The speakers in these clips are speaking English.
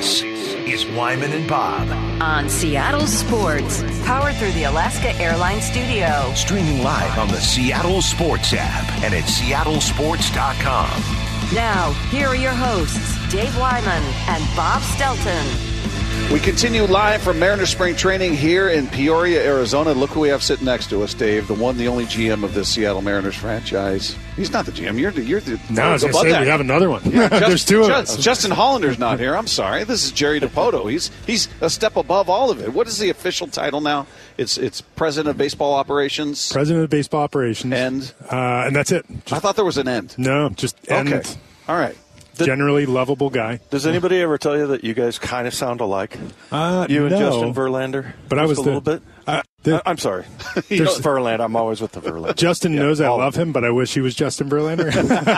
This is Wyman and Bob on Seattle Sports, powered through the Alaska Airlines studio. Streaming live on the Seattle Sports app and at seattlesports.com. Now, here are your hosts, Dave Wyman and Bob Stelton. We continue live from Mariners spring training here in Peoria, Arizona. Look who we have sitting next to us, Dave, the one, the only GM of the Seattle Mariners franchise. He's not the GM. You're the no, I was going to say, we have another one. Yeah, There's two of us. Justin Hollander's not here. I'm sorry. This is Jerry DiPoto. He's a step above all of it. What is the official title now? It's President of Baseball Operations. President of Baseball Operations. And that's it. I thought there was an end. No, just end. Okay. All right. Generally lovable guy. Does anybody ever tell you that you guys kind of sound alike? You and Justin Verlander? But I was a little bit. I'm sorry. Verlander. I'm always with the Verlander. Justin knows I love him, but I wish he was Justin Verlander.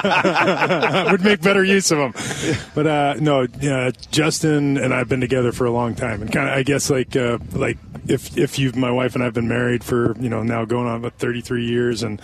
I would make better use of him. But Justin and I have been together for a long time, and kind of, I guess, like if my wife and I have been married for now going on about 33 years, and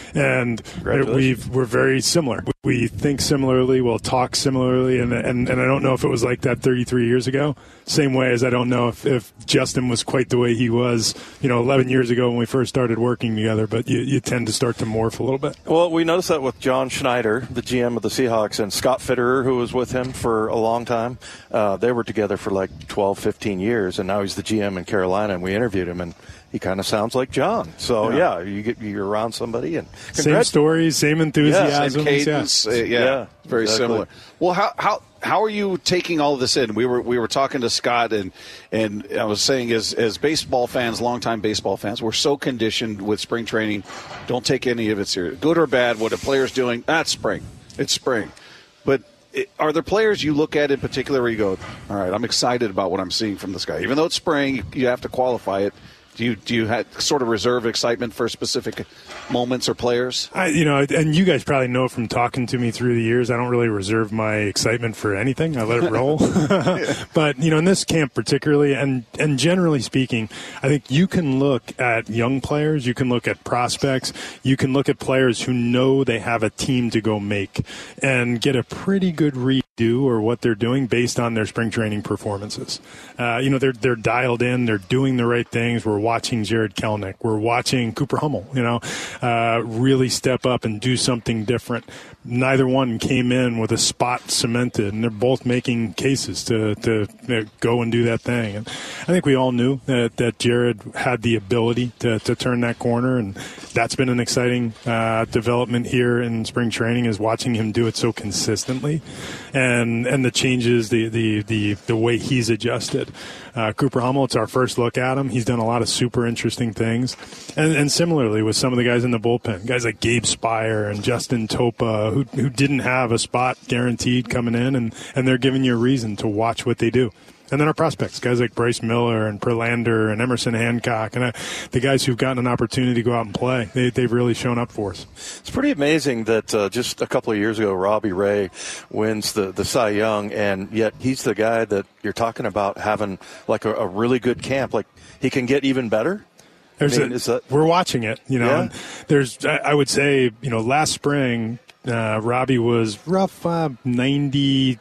we're very similar. We think similarly, we'll talk similarly, and I don't know if it was like that 33 years ago. Same way as I don't know if Justin was quite the way he was 11 years ago when we first started working together, but you tend to start to morph a little bit. Well, we noticed that with John Schneider, the GM of the Seahawks, and Scott Fitterer, who was with him for a long time. They were together for like 12, 15 years, and now he's the GM in Carolina, and we interviewed him, and he kind of sounds like John. So, you're around somebody. And same stories, same enthusiasm. Same cadence. Very similar. Well, how are you taking all of this in? We were talking to Scott, and I was saying as baseball fans, longtime baseball fans, we're so conditioned with spring training. Don't take any of it serious. Good or bad, what a player's doing, that's spring. It's spring. But are there players you look at in particular where you go, all right, I'm excited about what I'm seeing from this guy? Even though it's spring, you have to qualify it. Do you have sort of reserve excitement for specific moments or players? And you guys probably know from talking to me through the years, I don't really reserve my excitement for anything. I let it roll. But, in this camp particularly, and generally speaking, I think you can look at young players, you can look at prospects, you can look at players who know they have a team to go make and get a pretty good read or what they're doing based on their spring training performances. They're dialed in, they're doing the right things. We're watching Jared Kelenic, we're watching Cooper Hummel, really step up and do something different. Neither one came in with a spot cemented, and they're both making cases to go and do that thing. And I think we all knew that Jared had the ability to turn that corner, and that's been an exciting development here in spring training, is watching him do it so consistently, and the changes, the way he's adjusted. Cooper Hummel, it's our first look at him. He's done a lot of super interesting things. And similarly with some of the guys in the bullpen, guys like Gabe Spire and Justin Topa, who didn't have a spot guaranteed coming in, and they're giving you a reason to watch what they do. And then our prospects, guys like Bryce Miller and Prelander and Emerson Hancock, and the guys who've gotten an opportunity to go out and play, they've really shown up for us. It's pretty amazing that just a couple of years ago, Robbie Ray wins the Cy Young, and yet he's the guy that you're talking about having like a really good camp. Like, he can get even better. We're watching it, Yeah. And I would say, last spring, Robbie was rough 90,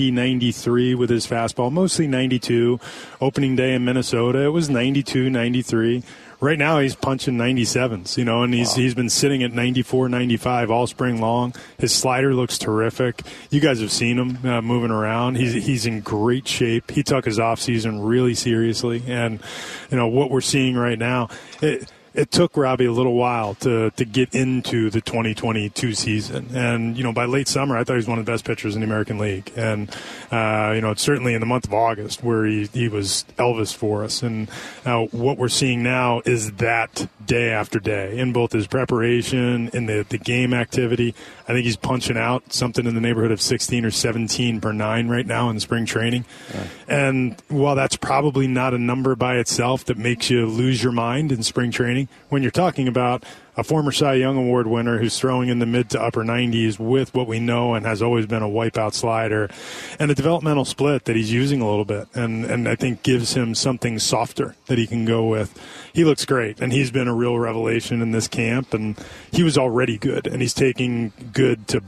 93 with his fastball, mostly 92. Opening day in Minnesota, it was 92, 93. Right now he's punching 97s, and he's been sitting at 94, 95 all spring long. His slider looks terrific. You guys have seen him moving around. He's in great shape. He took his offseason really seriously, and what we're seeing right now, it took Robbie a little while to get into the 2022 season. And, by late summer, I thought he was one of the best pitchers in the American League. And, certainly in the month of August where he was Elvis for us. And what we're seeing now is that day after day in both his preparation, in the game activity. I think he's punching out something in the neighborhood of 16 or 17 per 9 right now in spring training. Right. And while that's probably not a number by itself that makes you lose your mind in spring training, when you're talking about a former Cy Young Award winner who's throwing in the mid to upper 90s with what we know and has always been a wipeout slider, and a developmental split that he's using a little bit, and I think gives him something softer that he can go with. He looks great, and he's been a real revelation in this camp, and he was already good, and he's taking good to better.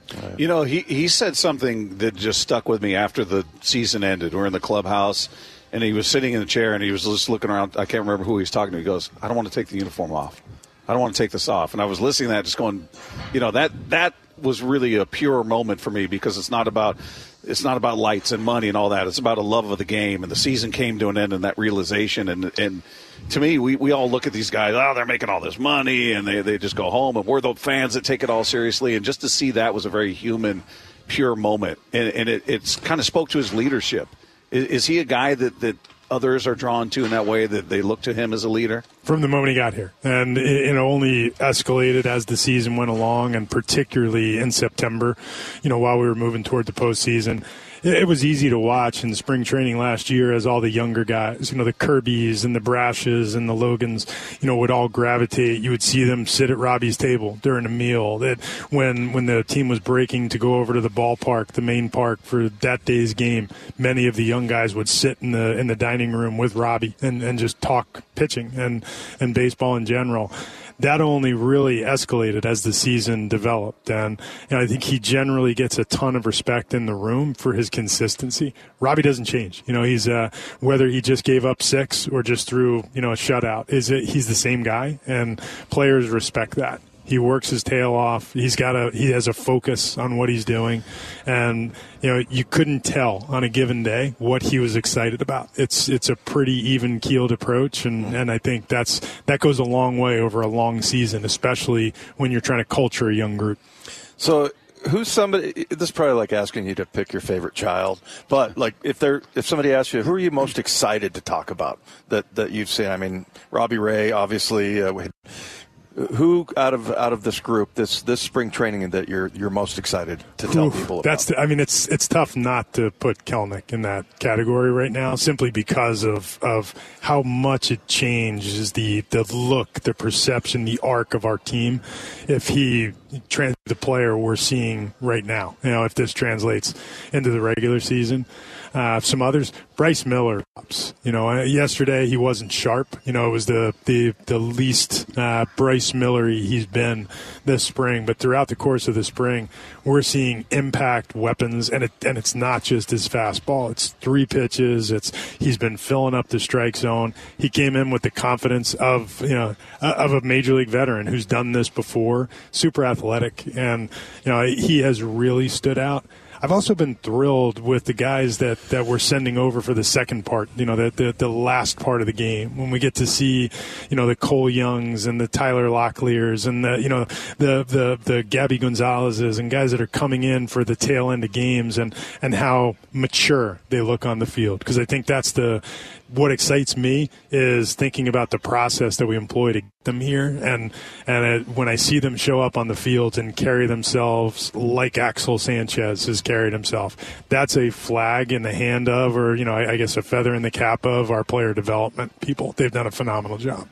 You know, he said something that just stuck with me after the season ended. We're in the clubhouse, and he was sitting in a chair, and he was just looking around. I can't remember who he was talking to. He goes, I don't want to take the uniform off. I don't want to take this off. And I was listening to that just going, you know, that was really a pure moment for me, because it's not about lights and money and all that. It's about a love of the game, and the season came to an end, and that realization. And to me, we all look at these guys, they're making all this money, and they just go home, and we're the fans that take it all seriously. And just to see that was a very human, pure moment. And it's kind of spoke to his leadership. Is he a guy that others are drawn to in that way, that they look to him as a leader? From the moment he got here. And it only escalated as the season went along, and particularly in September, while we were moving toward the postseason. It was easy to watch in spring training last year as all the younger guys, the Kirbys and the Brashes and the Logans, would all gravitate. You would see them sit at Robbie's table during a meal. That when the team was breaking to go over to the ballpark, the main park for that day's game, many of the young guys would sit in the dining room with Robbie and just talk pitching and baseball in general. That only really escalated as the season developed. And I think he generally gets a ton of respect in the room for his consistency. Robbie doesn't change. He's whether he just gave up 6 or just threw, a shutout, he's the same guy, and players respect that. He works his tail off. He has a focus on what he's doing. And, you couldn't tell on a given day what he was excited about. It's a pretty even-keeled approach, and I think that goes a long way over a long season, especially when you're trying to culture a young group. So who's somebody – this is probably like asking you to pick your favorite child. But, like, if somebody asks you, who are you most excited to talk about that you've seen? I mean, Robbie Ray, obviously who out of this group, this spring training, that you're most excited to tell people about? It's tough not to put Kelenic in that category right now, simply because of how much it changes the look, the perception, the arc of our team if he translates the player we're seeing right now. If this translates into the regular season. Some others, Bryce Miller. Yesterday he wasn't sharp. It was the least Bryce Miller he's been this spring. But throughout the course of the spring, we're seeing impact weapons, and it's not just his fastball. It's 3 pitches. He's been filling up the strike zone. He came in with the confidence of a major league veteran who's done this before. Super athletic, and he has really stood out. I've also been thrilled with the guys that we're sending over for the second part, the last part of the game, when we get to see, the Cole Youngs and the Tyler Locklears and the Gabby Gonzalez's and guys that are coming in for the tail end of games, and how mature they look on the field. Because I think that's what excites me, is thinking about the process that we employ to get them here, and when I see them show up on the field and carry themselves like Axel Sanchez has carried himself, that's a flag in the hand of, or I guess a feather in the cap of, our player development people. They've done a phenomenal job.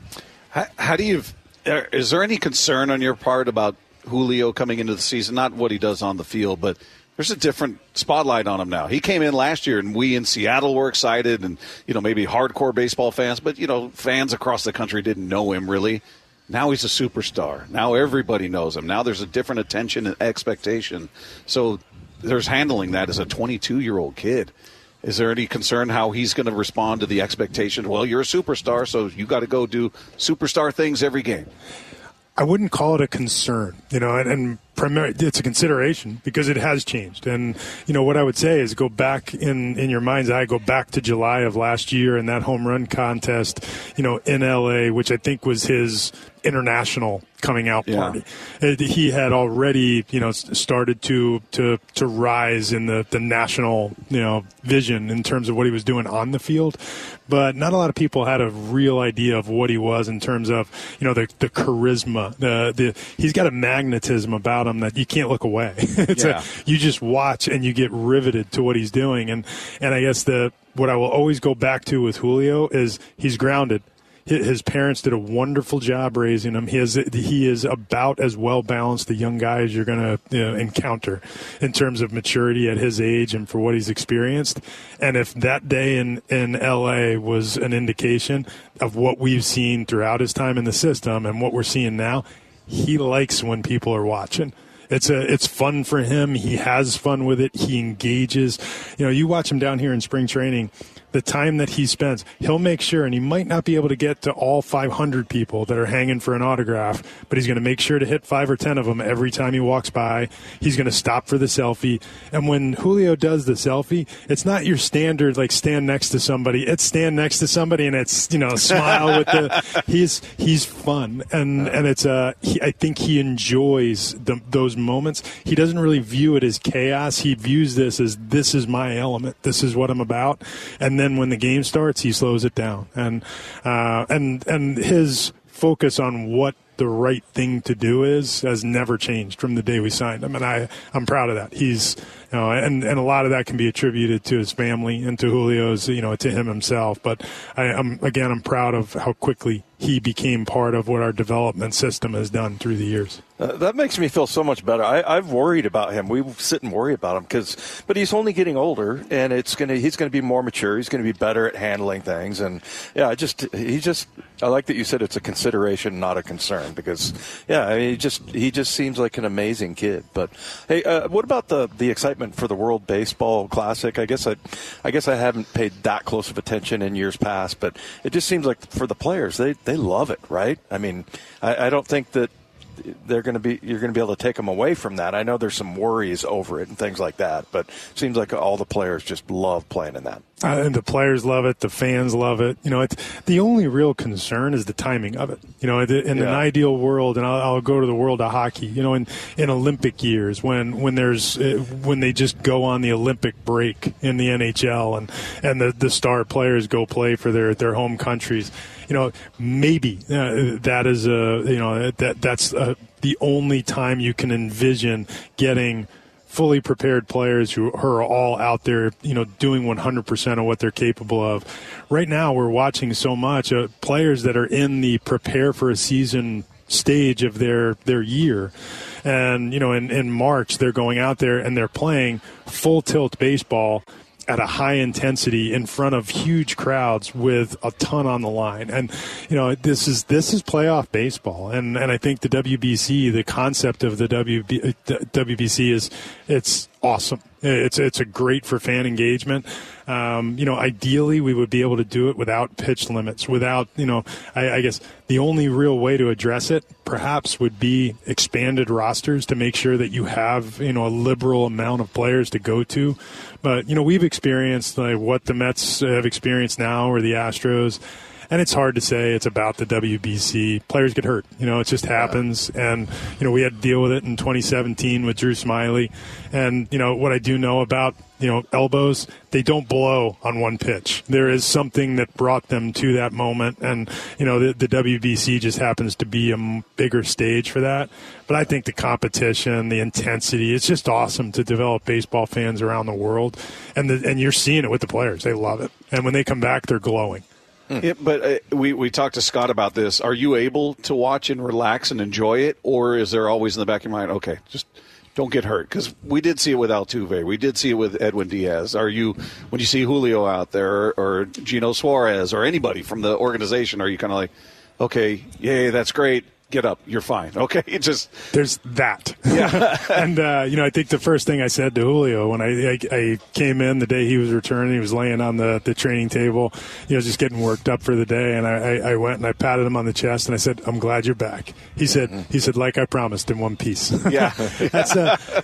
Is there any concern on your part about Julio coming into the season? Not what he does on the field, but there's a different spotlight on him now. He came in last year, and we in Seattle were excited, and maybe hardcore baseball fans, but fans across the country didn't know him really. Now he's a superstar. Now everybody knows him. Now there's a different attention and expectation. So there's handling that as a 22-year-old kid. Is there any concern how he's going to respond to the expectation? Well, you're a superstar, so you got to go do superstar things every game. I wouldn't call it a concern, and primarily it's a consideration, because it has changed. And, what I would say is go back in your mind's eye, go back to July of last year and that home run contest, in L.A., which I think was his international coming out party. Yeah. He had already, started to rise in the national, vision in terms of what he was doing on the field. But not a lot of people had a real idea of what he was in terms of, the charisma. He's got a magnetism about him that you can't look away. You just watch and you get riveted to what he's doing. And I guess what I will always go back to with Julio is he's grounded. His parents did a wonderful job raising him. He is about as well balanced a young guy as you're going to encounter in terms of maturity at his age and for what he's experienced. And if that day in L.A. was an indication of what we've seen throughout his time in the system and what we're seeing now, he likes when people are watching. it's fun for him. He has fun with it. He engages. You watch him down here in spring training. The time that he spends, he'll make sure, and he might not be able to get to all 500 people that are hanging for an autograph, but he's going to make sure to hit 5 or 10 of them every time he walks by. He's going to stop for the selfie. And when Julio does the selfie, it's not your standard, like, stand next to somebody. It's stand next to somebody and it's, smile with the, he's fun. And it's, I think he enjoys those moments. He doesn't really view it as chaos. He views this is my element. This is what I'm about. And then when the game starts, he slows it down, and his focus on what the right thing to do has never changed from the day we signed him, and I'm proud of that. He's and a lot of that can be attributed to his family and to Julio's, to him himself. But I'm proud of how quickly he became part of what our development system has done through the years. That makes me feel so much better. I've worried about him. We sit and worry about him but he's only getting older, and he's going to be more mature. He's going to be better at handling things, and I like that you said it's a consideration, not a concern, because he just seems like an amazing kid. But hey, what about the excitement for the World Baseball Classic? I guess I haven't paid that close of attention in years past, but it just seems like for the players, they love it, right? I mean, I don't think that you're going to be able to take them away from that. I know there's some worries over it and things like that, but it seems like all the players just love playing in that. And the players love it. The fans love it. The only real concern is the timing of it. In an ideal world, and I'll go to the world of hockey. In Olympic years, when they just go on the Olympic break in the NHL, and the star players go play for their home countries. Maybe that is that's the only time you can envision getting fully prepared players who are all out there, doing 100% of what they're capable of. Right now, we're watching so much players that are in the prepare for a season stage of their year. And, in March, they're going out there and they're playing full tilt baseball at a high intensity in front of huge crowds with a ton on the line. And, this is playoff baseball. And I think the WBC, the concept of the WBC it's awesome. It's a great for fan engagement. Ideally we would be able to do it without pitch limits, without, I guess the only real way to address it perhaps would be expanded rosters to make sure that you have, a liberal amount of players to go to. But, we've experienced what the Mets have experienced now, or the Astros. And it's hard to say it's about the WBC. Players get hurt. It just happens. And, we had to deal with it in 2017 with Drew Smyly. And, what I do know about, elbows, they don't blow on one pitch. There is something that brought them to that moment. And, the WBC just happens to be a bigger stage for that. But I think the competition, the intensity, it's just awesome to develop baseball fans around the world. And you're seeing it with the players. They love it. And when they come back, they're glowing. Yeah, but we talked to Scott about this. Are you able to watch and relax and enjoy it, or is there always in the back of your mind, okay, just don't get hurt? Because we did see it with Altuve. We did see it with Edwin Diaz. Are you, when you see Julio out there or Gino Suarez or anybody from the organization, are you kind of like, okay, yay, that's great, get up, you're fine. Okay, there's that. Yeah. And I think the first thing I said to Julio when I came in the day he was returning, he was laying on the training table, just getting worked up for the day, and I went and I patted him on the chest and I said, I'm glad you're back. He said, like I promised, in one piece. Yeah. That's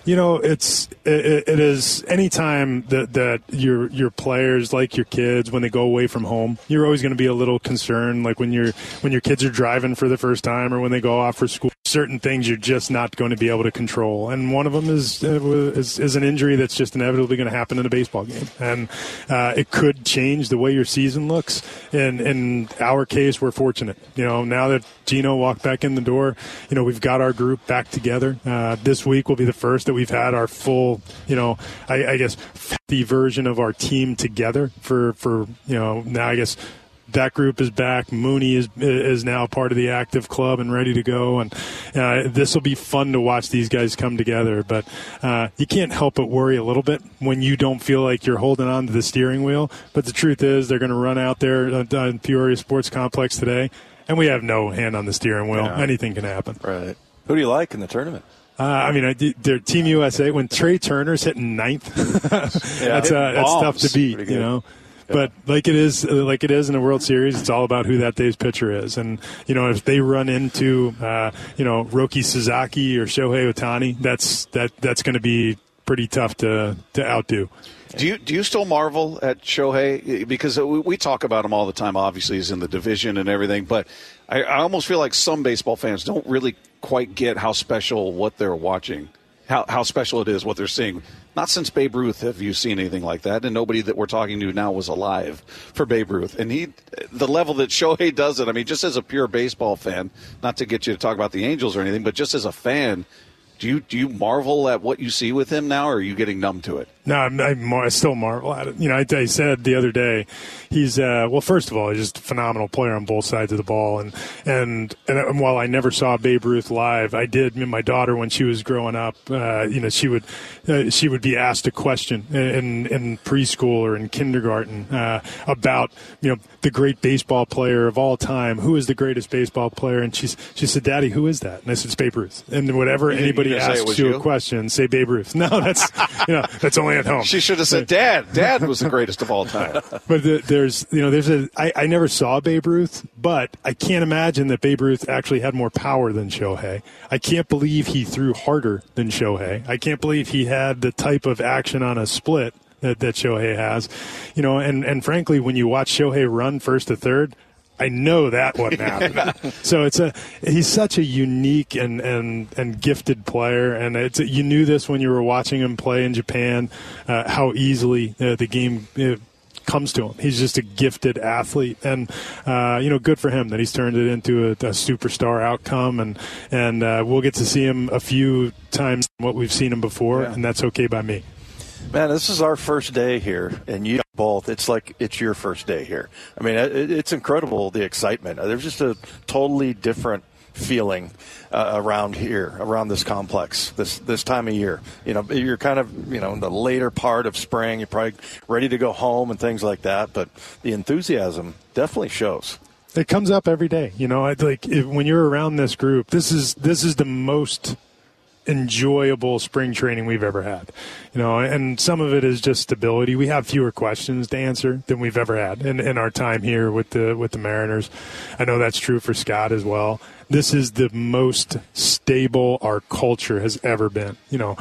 it is anytime that your players, like your kids, when they go away from home, you're always going to be a little concerned, like when your kids are driving for the first time or when they go off for school. Certain things you're just not going to be able to control, and one of them is an injury that's just inevitably going to happen in a baseball game, and it could change the way your season looks. In our case, we're fortunate. Now that Gino walked back in the door, we've got our group back together. This week will be the first that we've had our full, I guess, the version of our team together for now. I guess that group is back. Mooney is now part of the active club and ready to go. And this will be fun to watch these guys come together. But you can't help but worry a little bit when you don't feel like you're holding on to the steering wheel. But the truth is they're going to run out there on Peoria Sports Complex today, and we have no hand on the steering wheel. Yeah. Anything can happen. Right. Who do you like in the tournament? Their Team USA, when Trey Turner's hitting ninth, that's tough to beat, you know. But like it is in the World Series, it's all about who that day's pitcher is. And, you know, if they run into, Roki Sasaki or Shohei Ohtani, that's going to be pretty tough to outdo. Do you still marvel at Shohei? Because we talk about him all the time. Obviously, he's in the division and everything. But I almost feel like some baseball fans don't really quite get how special what they're watching, how special it is what they're seeing. Not since Babe Ruth have you seen anything like that, and nobody that we're talking to now was alive for Babe Ruth. And the level that Shohei does it, I mean, just as a pure baseball fan, not to get you to talk about the Angels or anything, but just as a fan, do you marvel at what you see with him now, or are you getting numb to it? No, I still marvel at it. You know, I said the other day, he's first of all, he's just a phenomenal player on both sides of the ball. And while I never saw Babe Ruth live, I did. My daughter, when she was growing up, she would be asked a question in preschool or in kindergarten about the great baseball player of all time. Who is the greatest baseball player? And she said, "Daddy, who is that?" And I said, "It's Babe Ruth." And whatever anybody asks you a question, say Babe Ruth. No, that's only at home. She should have said, "Dad." Dad was the greatest of all time. But I never saw Babe Ruth, but I can't imagine that Babe Ruth actually had more power than Shohei. I can't believe he threw harder than Shohei. I can't believe he had the type of action on a split that Shohei has. And frankly, when you watch Shohei run first to third, I know that wasn't happening. So he's such a unique and gifted player, and you knew this when you were watching him play in Japan, how easily the game comes to him. He's just a gifted athlete, and good for him that he's turned it into a superstar outcome, and we'll get to see him a few times what we've seen him before, and that's okay by me. Man, this is our first day here, and you both. It's like it's your first day here. I mean, it's incredible, the excitement. There's just a totally different feeling around here, around this complex, this time of year. You're kind of, in the later part of spring. You're probably ready to go home and things like that, but the enthusiasm definitely shows. It comes up every day. When you're around this group, this is the most enjoyable spring training we've ever had, and some of it is just stability. We have fewer questions to answer than we've ever had in our time here with the Mariners. I know that's true for Scott as well. This is the most stable our culture has ever been.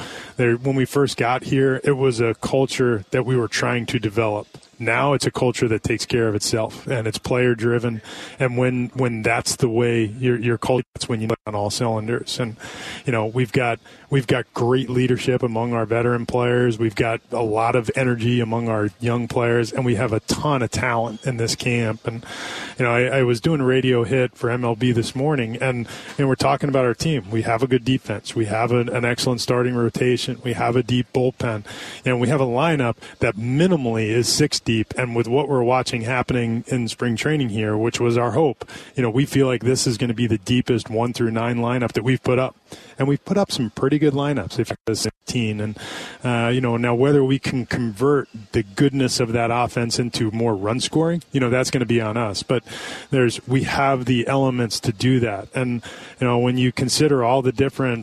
When we first got here, it was a culture that we were trying to develop. Now it's a culture that takes care of itself, and it's player driven. And when that's the way your culture, that's when you on all cylinders. And we've got great leadership among our veteran players. We've got a lot of energy among our young players, and we have a ton of talent in this camp. And I was doing a radio hit for MLB this morning, and we're talking about our team. We have a good defense. We have an excellent starting rotation. We have a deep bullpen, and we have a lineup that minimally is 6 deep. And with what we're watching happening in spring training here, which was our hope, we feel like this is going to be the deepest 1 through 9 lineup that we've put up. And we've put up some pretty good lineups if it's 17. And, now whether we can convert the goodness of that offense into more run scoring, that's going to be on us. But we have the elements to do that. And, when you consider all the different,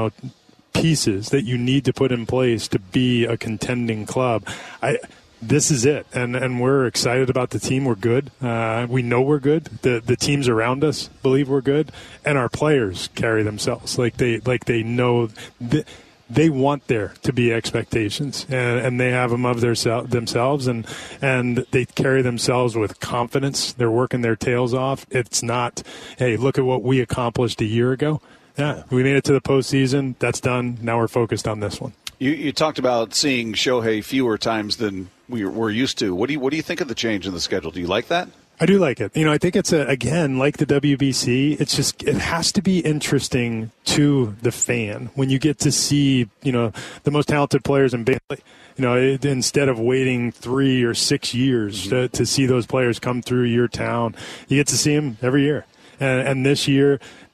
pieces that you need to put in place to be a contending club, this is it, and we're excited about the team. We're good. We know we're good. The teams around us believe we're good, and our players carry themselves like they know they want there to be expectations, and they have them of themselves, and they carry themselves with confidence. They're working their tails off. It's not, hey, look at what we accomplished a year ago. Yeah, we made it to the postseason. That's done. Now we're focused on this one. You talked about seeing Shohei fewer times than we're used to. What do you think of the change in the schedule? Do you like that? I do like it. I think it's again, like the WBC, it has to be interesting to the fan when you get to see, the most talented players in baseball. Instead of waiting 3 or 6 years to see those players come through your town, you get to see them every year. And this year,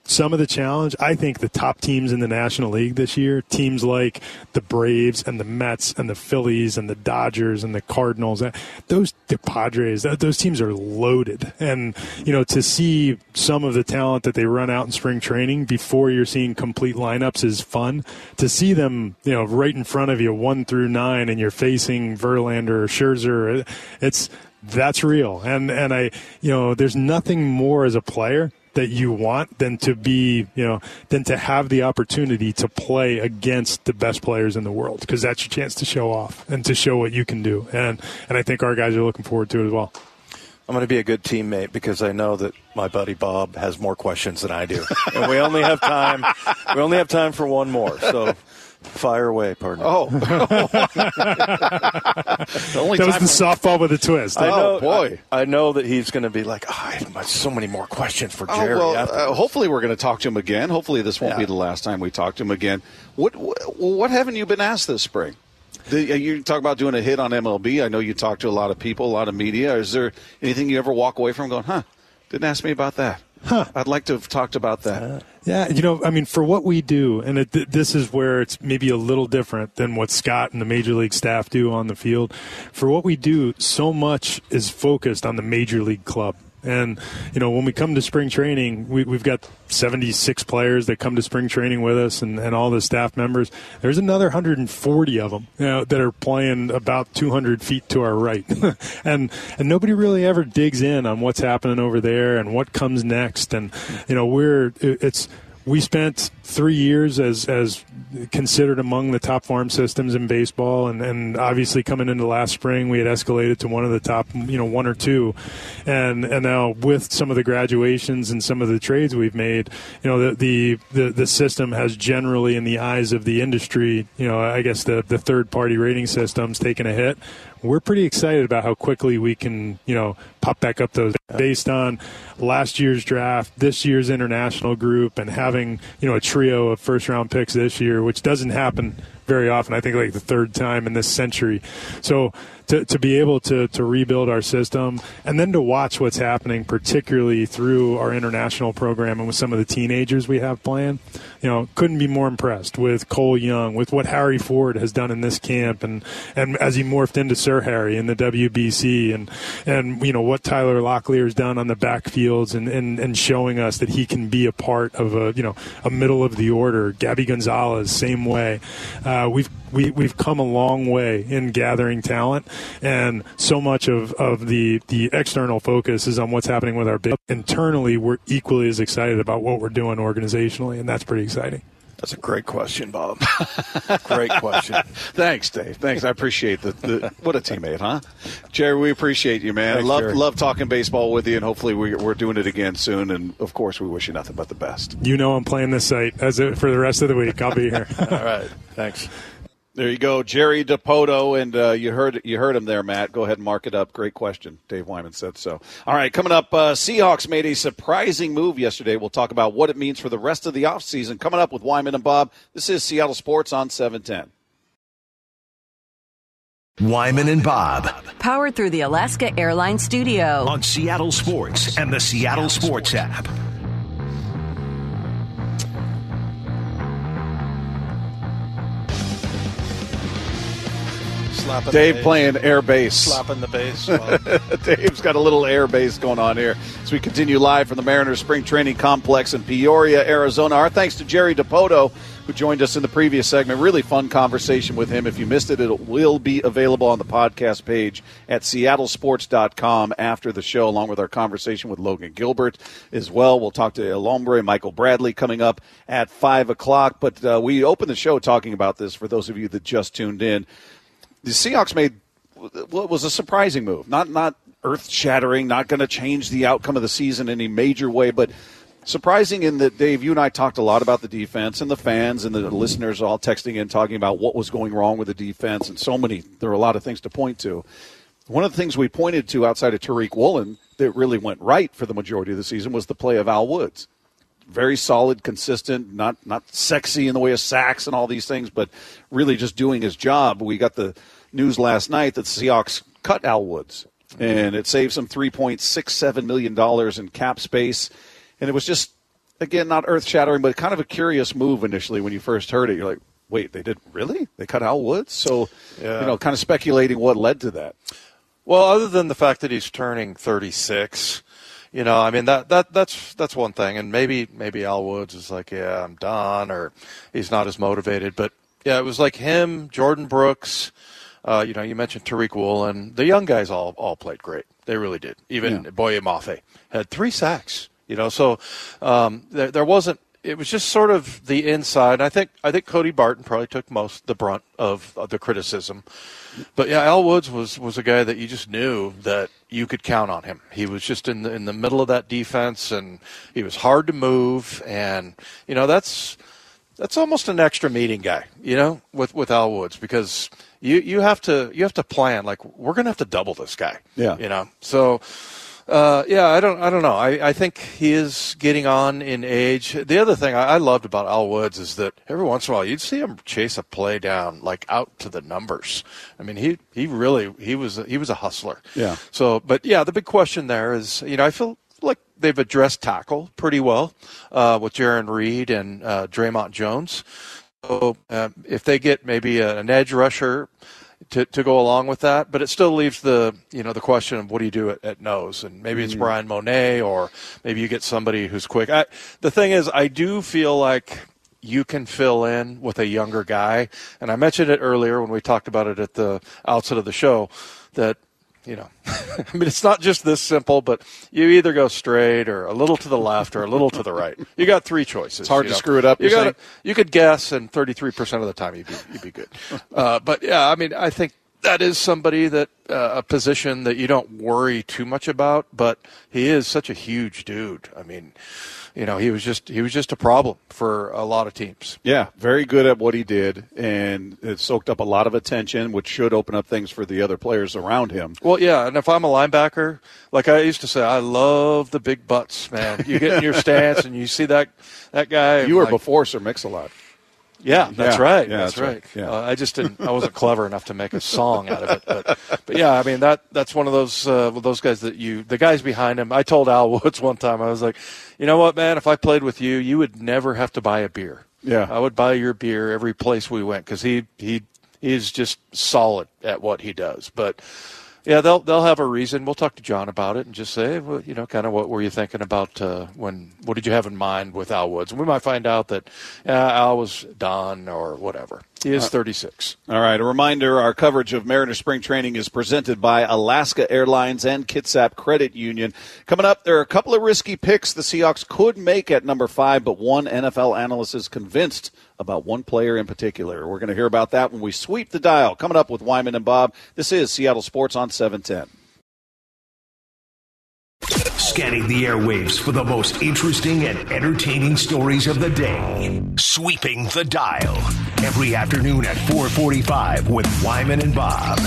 some of the challenge, I think the top teams in the National League this year, teams like the Braves and the Mets and the Phillies and the Dodgers and the Cardinals, the Padres, those teams are loaded. And, to see some of the talent that they run out in spring training before you're seeing complete lineups is fun. To see them, right in front of you, 1 through 9, and you're facing Verlander or Scherzer, that's real. And I, there's nothing more as a player that you want than to be, than to have the opportunity to play against the best players in the world, because that's your chance to show off and to show what you can do. And I think our guys are looking forward to it as well. I'm going to be a good teammate because I know that my buddy Bob has more questions than I do, and we only have time. We only have time for one more, so fire away, partner. Oh, that was the softball with a twist. I know, boy! I know that he's going to be like, I have so many more questions for Jerry. Hopefully, we're going to talk to him again. Hopefully, this won't be the last time we talk to him again. What haven't you been asked this spring? You talk about doing a hit on MLB. I know you talk to a lot of people, a lot of media. Is there anything you ever walk away from going, didn't ask me about that? I'd like to have talked about that. Yeah, for what we do, and this is where it's maybe a little different than what Scott and the Major League staff do on the field. For what we do, so much is focused on the Major League club. And, when we come to spring training, we've got 76 players that come to spring training with us and all the staff members. There's another 140 of them that are playing about 200 feet to our right. and nobody really ever digs in on what's happening over there and what comes next. And, we spent 3 years as considered among the top farm systems in baseball, and obviously coming into last spring, we had escalated to one of the top, 1 or 2, and now with some of the graduations and some of the trades we've made, the system has generally, in the eyes of the industry, I guess the third party rating systems taken a hit. We're pretty excited about how quickly we can, pop back up those based on last year's draft, this year's international group, and having, a trio of first-round picks this year, which doesn't happen very often. I think like the third time in this century. So to be able to rebuild our system and then to watch what's happening, particularly through our international program and with some of the teenagers we have playing, couldn't be more impressed with Cole Young, with what Harry Ford has done in this camp, and as he morphed into Sir Harry in the WBC, and what Tyler Locklear has done on the backfields and showing us that he can be a part of a middle of the order. Gabby Gonzalez, same way. We've come a long way in gathering talent, and so much of the external focus is on what's happening with our big. Internally, we're equally as excited about what we're doing organizationally, and that's pretty exciting. That's a great question, Bob. Great question. Thanks, Dave. Thanks. I appreciate the what a teammate, huh? Jerry, we appreciate you, man. Thanks, love talking baseball with you, and hopefully we're doing it again soon. And, of course, we wish you nothing but the best. I'm playing this site for the rest of the week. I'll be here. All right. Thanks. There you go, Jerry Dipoto, and you heard him there, Matt. Go ahead and mark it up. Great question. Dave Wyman said so. All right, coming up, Seahawks made a surprising move yesterday. We'll talk about what it means for the rest of the offseason. Coming up with Wyman and Bob. This is Seattle Sports on 710. Wyman and Bob. Powered through the Alaska Airlines Studio. On Seattle Sports and the Seattle Sports app. Dave playing air bass. Slapping the bass. Dave's got a little air bass going on here as we continue live from the Mariners Spring Training Complex in Peoria, Arizona. Our thanks to Jerry Dipoto, who joined us in the previous segment. Really fun conversation with him. If you missed it, it will be available on the podcast page at seattlesports.com after the show, along with our conversation with Logan Gilbert as well. We'll talk to El Hombre, Michael Bradley, coming up at 5 o'clock. But we opened the show talking about this for those of you that just tuned in. The Seahawks made what was a surprising move. Not earth-shattering, not going to change the outcome of the season in any major way, but surprising in that, Dave, you and I talked a lot about the defense, and the fans and the listeners all texting in talking about what was going wrong with the defense, and there were a lot of things to point to. One of the things we pointed to outside of Tariq Woolen that really went right for the majority of the season was the play of Al Woods. Very solid, consistent, not sexy in the way of sacks and all these things, but really just doing his job. We got the news last night that the Seahawks cut Al Woods, and it saves them $3.67 million in cap space. And it was just again, not earth-shattering, but kind of a curious move initially when you first heard it. You're like, wait, they did really? They cut Al Woods? So, kind of speculating what led to that. Well, other than the fact that he's turning 36, I mean, that's one thing. And maybe Al Woods is like, yeah, I'm done, or he's not as motivated. But, yeah, it was like him, Jordan Brooks, you mentioned Tariq Woolen. The young guys all played great. They really did. Even Boye Mafe had 3 sacks. So there wasn't. It was just sort of the inside. I think Cody Barton probably took the brunt of the criticism. But yeah, Al Woods was a guy that you just knew that you could count on him. He was just in the middle of that defense, and he was hard to move. And that's almost an extra meeting guy, with Al Woods, because you have to plan, like, we're going to have to double this guy. Yeah. So. I don't know. I think he is getting on in age. The other thing I loved about Al Woods is that every once in a while you'd see him chase a play down, like, out to the numbers. I mean, he was a hustler. Yeah. So, but yeah, the big question there is, I feel like they've addressed tackle pretty well with Jaron Reed and Draymond Jones. So if they get maybe an edge rusher to go along with that, but it still leaves the question of what do you do at nose, and maybe it's Brian Monet, or maybe you get somebody who's quick. The thing is, I do feel like you can fill in with a younger guy, and I mentioned it earlier when we talked about it at the outset of the show that. I mean, it's not just this simple, but you either go straight or a little to the left or a little to the right. You got 3 choices. It's hard to screw it up. You could guess, and 33% of the time you'd be good. But yeah, I mean, I think that is somebody that a position that you don't worry too much about. But he is such a huge dude. I mean, he was just a problem for a lot of teams. Yeah, very good at what he did, and it soaked up a lot of attention, which should open up things for the other players around him. Well, yeah, and if I'm a linebacker, like I used to say, I love the big butts, man. You get in your stance and you see that guy. You were before Sir Mix-a-Lot. Yeah, that's right. Yeah, that's right. Yeah. I wasn't clever enough to make a song out of it, but yeah, I mean that's one of those guys that the guys behind him. I told Al Woods one time, I was like, you know what, man, if I played with you, you would never have to buy a beer. Yeah, I would buy your beer every place we went, because he is just solid at what he does. But yeah, they'll have a reason. We'll talk to John about it and just say, well, kind of what were you thinking about what did you have in mind with Al Woods? And we might find out that Al was done or whatever. He is 36. All right, a reminder, our coverage of Mariner Spring Training is presented by Alaska Airlines and Kitsap Credit Union. Coming up, there are a couple of risky picks the Seahawks could make at number 5, but one NFL analyst is convinced about one player in particular. We're going to hear about that when we sweep the dial. Coming up with Wyman and Bob, this is Seattle Sports on 710. Scanning the airwaves for the most interesting and entertaining stories of the day. Sweeping the dial. Every afternoon at 4:45 with Wyman and Bob.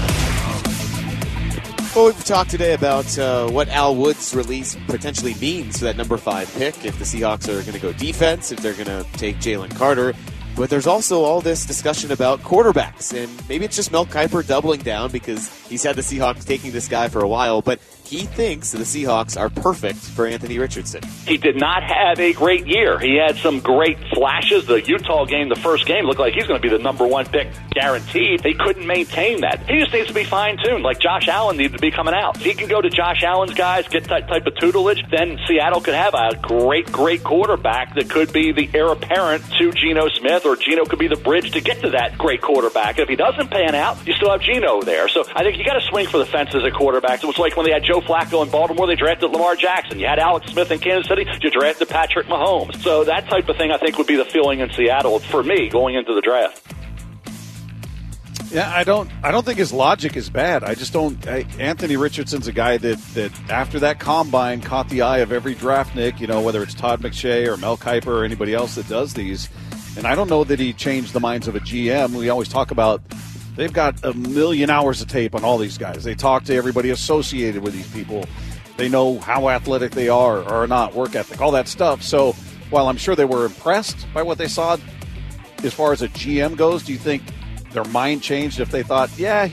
Well, we've talked today about what Al Woods' release potentially means for that number 5 pick, if the Seahawks are going to go defense, if they're going to take Jalen Carter. But there's also all this discussion about quarterbacks, and maybe it's just Mel Kiper doubling down because he's had the Seahawks taking this guy for a while, but he thinks the Seahawks are perfect for Anthony Richardson. He did not have a great year. He had some great flashes. The Utah game, the first game, looked like he's going to be the number 1 pick guaranteed. He couldn't maintain that. He just needs to be fine-tuned, like Josh Allen needed to be coming out. If he can go to Josh Allen's guys, get that type of tutelage, then Seattle could have a great quarterback that could be the heir apparent to Geno Smith, or Geno could be the bridge to get to that great quarterback. If he doesn't pan out, you still have Geno there. So I think you got to swing for the fences at quarterbacks. It was like when they had Joe Flacco in Baltimore, they drafted Lamar Jackson. You had Alex Smith in Kansas City, you drafted Patrick Mahomes. So that type of thing, I think, would be the feeling in Seattle for me going into the draft. Yeah, I don't think his logic is bad. I just don't. Anthony Richardson's a guy that after that combine caught the eye of every draftnik, whether it's Todd McShay or Mel Kiper or anybody else that does these. And I don't know that he changed the minds of a GM. We always talk about they've got a million hours of tape on all these guys. They talk to everybody associated with these people. They know how athletic they are or not, work ethic, all that stuff. So while I'm sure they were impressed by what they saw, as far as a GM goes, do you think their mind changed if they thought, yeah, he's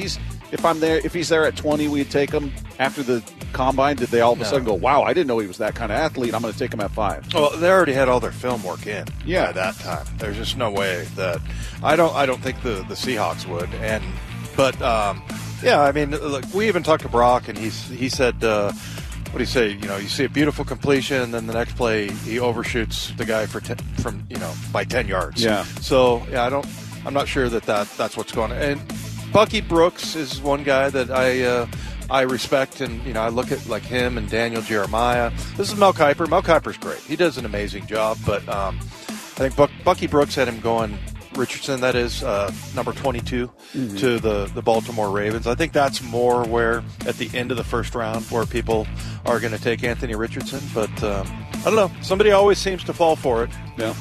if he's there at 20, we'd take him after the combine? Did they all of a sudden go, wow, I didn't know he was that kind of athlete, I'm going to take him at 5? Well, they already had all their film work in by that time. There's just no way that I don't think the Seahawks would. But I mean, look, we even talked to Brock, and he said, what do you say? You see a beautiful completion, and then the next play he overshoots the guy by 10 yards. Yeah. So I'm not sure that's what's going on. And Bucky Brooks is one guy that I respect, and I look at like him and Daniel Jeremiah. This is Mel Kiper. Mel Kiper's great. He does an amazing job, but I think Bucky Brooks had him going. Richardson, that is number 22 to the Baltimore Ravens. I think that's more where at the end of the first round where people are going to take Anthony Richardson. But I don't know. Somebody always seems to fall for it. Yeah.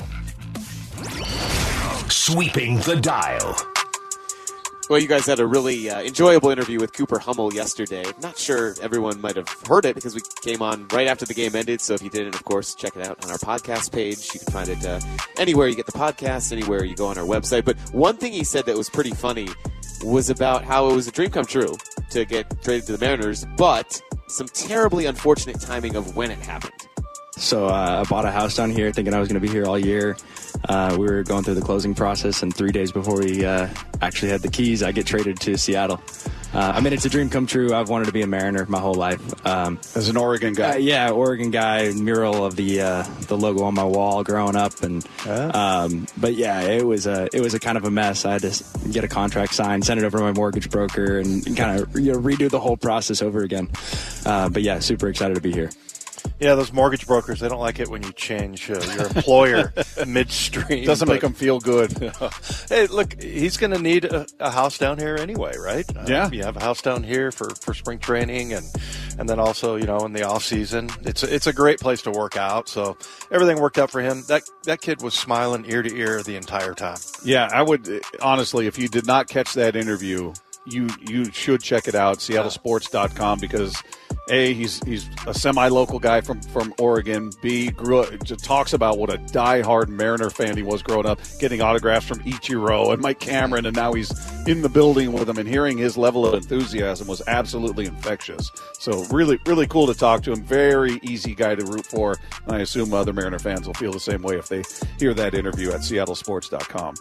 Sweeping the dial. Well, you guys had a really enjoyable interview with Cooper Hummel yesterday. Not sure everyone might have heard it because we came on right after the game ended. So if you didn't, of course, check it out on our podcast page. You can find it anywhere you get the podcast, anywhere you go on our website. But one thing he said that was pretty funny was about how it was a dream come true to get traded to the Mariners, but some terribly unfortunate timing of when it happened. So I bought a house down here thinking I was going to be here all year. We were going through the closing process, and 3 days before we actually had the keys, I get traded to Seattle. It's a dream come true. I've wanted to be a Mariner my whole life. As an Oregon guy? Oregon guy, mural of the logo on my wall growing up. But it was a kind of a mess. I had to get a contract signed, send it over to my mortgage broker, and kind of redo the whole process over again. Super excited to be here. Yeah, those mortgage brokers, they don't like it when you change your employer midstream. Doesn't make them feel good. Hey, look, he's going to need a house down here anyway, right? Yeah. You have a house down here for spring training and then also, in the off season. It's a great place to work out. So everything worked out for him. That kid was smiling ear to ear the entire time. Yeah, I would, honestly, if you did not catch that interview, you should check it out, seattlesports.com, because A, he's a semi-local guy from Oregon. B, just talks about what a diehard Mariner fan he was growing up, getting autographs from Ichiro and Mike Cameron, and now he's in the building with him, and hearing his level of enthusiasm was absolutely infectious. So really, really cool to talk to him. Very easy guy to root for, and I assume other Mariner fans will feel the same way if they hear that interview at seattlesports.com.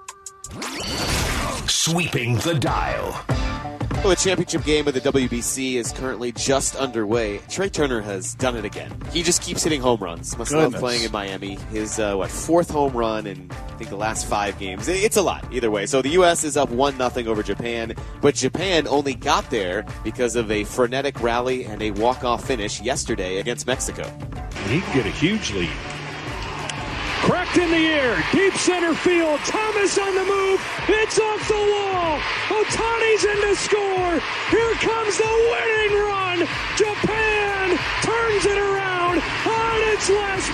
Sweeping the dial. Well, the championship game of the WBC is currently just underway. Trey Turner has done it again. He just keeps hitting home runs. Must have been playing in Miami. His, fourth home run in, I think, the last 5 games. It's a lot, either way. So the U.S. is up 1-0 over Japan, but Japan only got there because of a frenetic rally and a walk-off finish yesterday against Mexico. He can get a huge lead. Cracked in the air, deep center field. Thomas on the move. It's off the wall. Ohtani's in to score. Here comes the winning run. Japan turns it around on its last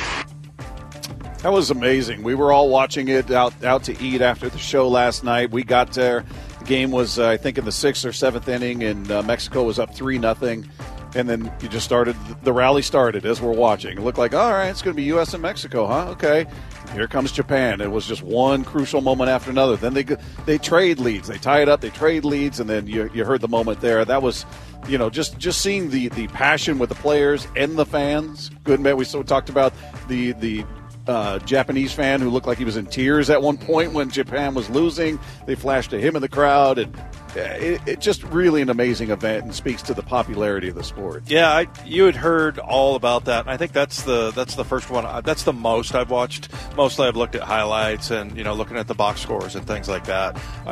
breath. That was amazing. We were all watching it out to eat after the show last night. We got there. The game was, I think, in the 6th or 7th inning, and Mexico was up 3-0. And then you just the rally started as we're watching. It looked like, all right, it's going to be U.S. and Mexico, huh? Okay. Here comes Japan. It was just one crucial moment after another. Then they trade leads. They tie it up, they trade leads, and then you heard the moment there. That was, just seeing the passion with the players and the fans. Good man. We talked about the Japanese fan who looked like he was in tears at one point when Japan was losing. They flashed to him in the crowd, and it just really an amazing event and speaks to the popularity of the sport. Yeah, you had heard all about that. I think that's the first one. That's the most I've watched. Mostly I've looked at highlights and looking at the box scores and things like that.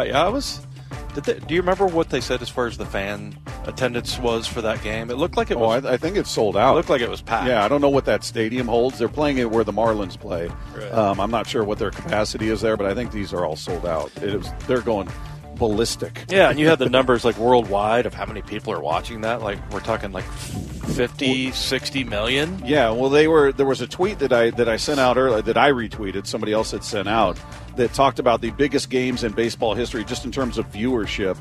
Do you remember what they said as far as the fan attendance was for that game? It looked like it was. I think it's sold out. It looked like it was packed. Yeah, I don't know what that stadium holds. They're playing it where the Marlins play. Right. I'm not sure what their capacity is there, but I think these are all sold out. They're going ballistic. Yeah, and you have the numbers like worldwide of how many people are watching that. Like we're talking like 50, 60 million. Yeah, well, there was a tweet that I sent out earlier that I retweeted. Somebody else had sent out that talked about the biggest games in baseball history, just in terms of viewership.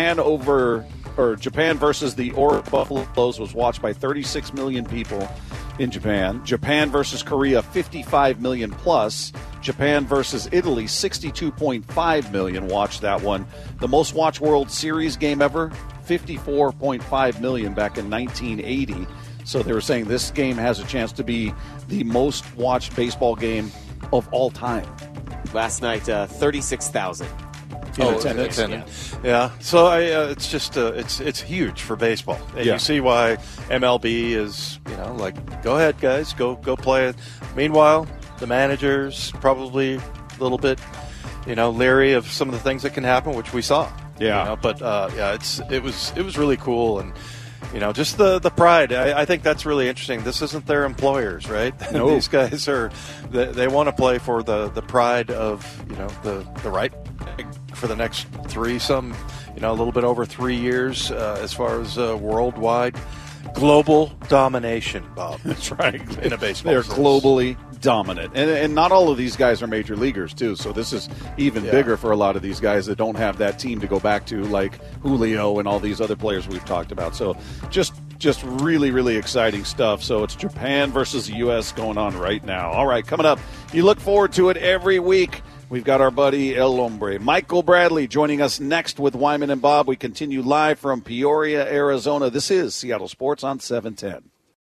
Japan versus the Oregon Buffaloes was watched by 36 million people. in Japan. Japan versus Korea, 55 million plus. Japan versus Italy, 62.5 million. Watch that one. The most watched World Series game ever, 54.5 million back in 1980. So they were saying this game has a chance to be the most watched baseball game of all time. Last night, 36,000. Attendance. Yeah. So it's just it's huge for baseball, and you see why MLB is like, go ahead guys, go play it. Meanwhile, the managers probably a little bit leery of some of the things that can happen, which we saw. Yeah. But it was really cool, and just the pride. I think that's really interesting. This isn't their employers, right? No. These guys they want to play for the pride of the right for the next a little bit over 3 years as far as worldwide global domination, Bob. That's right. In a baseball They're sense. globally dominant. And not all of these guys are major leaguers, too. So this is even bigger for a lot of these guys that don't have that team to go back to, like Julio and all these other players we've talked about. So just really, really exciting stuff. So it's Japan versus the U.S. going on right now. All right, coming up, you look forward to it every week. We've got our buddy El Hombre, Michael Bradley, joining us next with Wyman and Bob. We continue live from Peoria, Arizona. This is Seattle Sports on 710.